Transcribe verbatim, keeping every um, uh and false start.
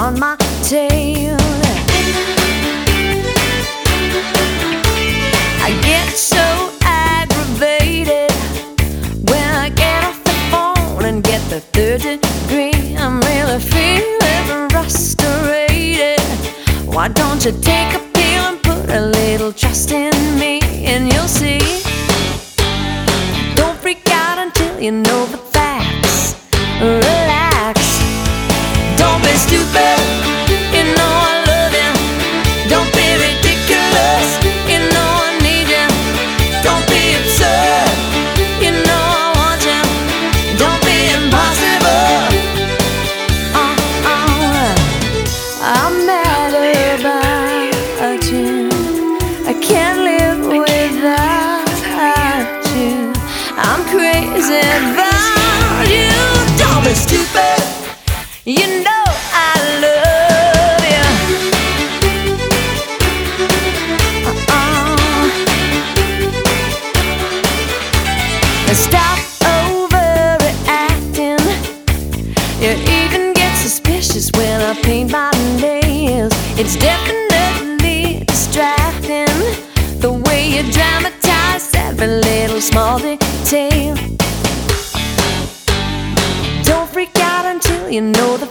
on my tail. I get so aggravated when I get off the phone and get the third degree. I'm really feeling frustrated. Why don't you take a pill and put a little trust in me, and you'll see. Don't freak out until you know the facts. Relax. Don't be stupid. You know I love you. Don't be ridiculous. You know I need you. Don't be absurd. You know I want you. Don't be impossible. Uh, uh, I'm mad about you. I can't live without you. I'm crazy about you. Don't be stupid. You know I love you. Uh-uh. Stop overreacting. You even get suspicious when I paint my nails. It's definitely distracting the way you dramatize every little small detail. Don't freak out until you know the